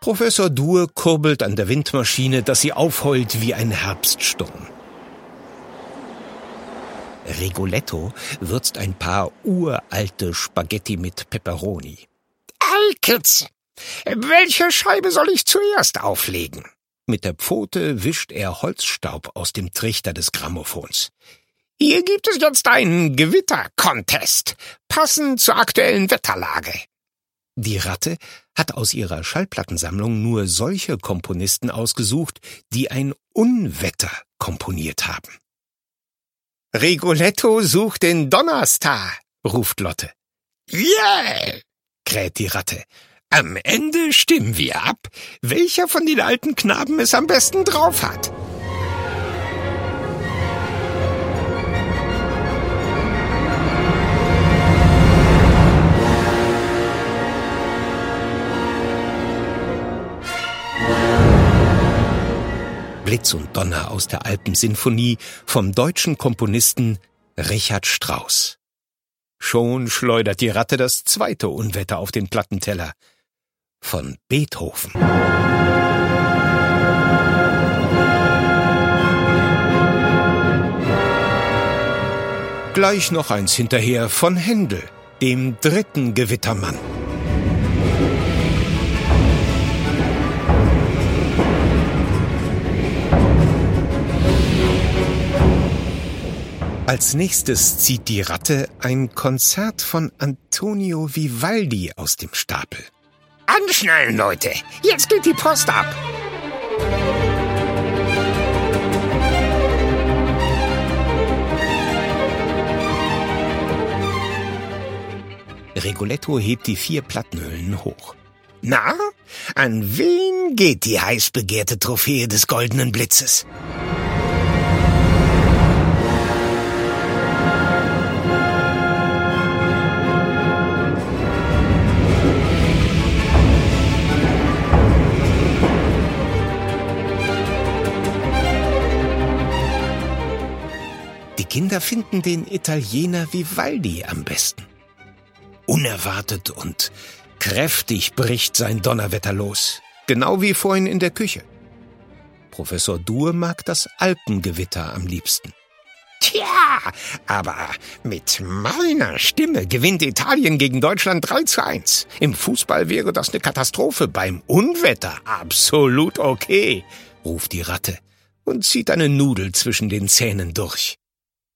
Professor Dur kurbelt an der Windmaschine, dass sie aufheult wie ein Herbststurm. Rigoletto würzt ein paar uralte Spaghetti mit Peperoni. Alkitz, welche Scheibe soll ich zuerst auflegen? Mit der Pfote wischt er Holzstaub aus dem Trichter des Grammophons. Hier gibt es jetzt einen Gewitter-Contest, passend zur aktuellen Wetterlage. Die Ratte hat aus ihrer Schallplattensammlung nur solche Komponisten ausgesucht, die ein Unwetter komponiert haben. Rigoletto sucht den Donnerstar, ruft Lotte. Yeah, kräht die Ratte. Am Ende stimmen wir ab, welcher von den alten Knaben es am besten drauf hat. Blitz und Donner aus der Alpensinfonie vom deutschen Komponisten Richard Strauss. Schon schleudert die Ratte das zweite Unwetter auf den Plattenteller. Von Beethoven. Gleich noch eins hinterher von Händel, dem dritten Gewittermann. Als nächstes zieht die Ratte ein Konzert von Antonio Vivaldi aus dem Stapel. Anschnallen, Leute! Jetzt geht die Post ab! Rigoletto hebt die 4 Plattenhüllen hoch. Na, an wen geht die heiß begehrte Trophäe des goldenen Blitzes? Die Kinder finden den Italiener Vivaldi am besten. Unerwartet und kräftig bricht sein Donnerwetter los, genau wie vorhin in der Küche. Professor Dur mag das Alpengewitter am liebsten. Tja, aber mit meiner Stimme gewinnt Italien gegen Deutschland 3:1. Im Fußball wäre das eine Katastrophe, beim Unwetter absolut okay, ruft die Ratte und zieht eine Nudel zwischen den Zähnen durch.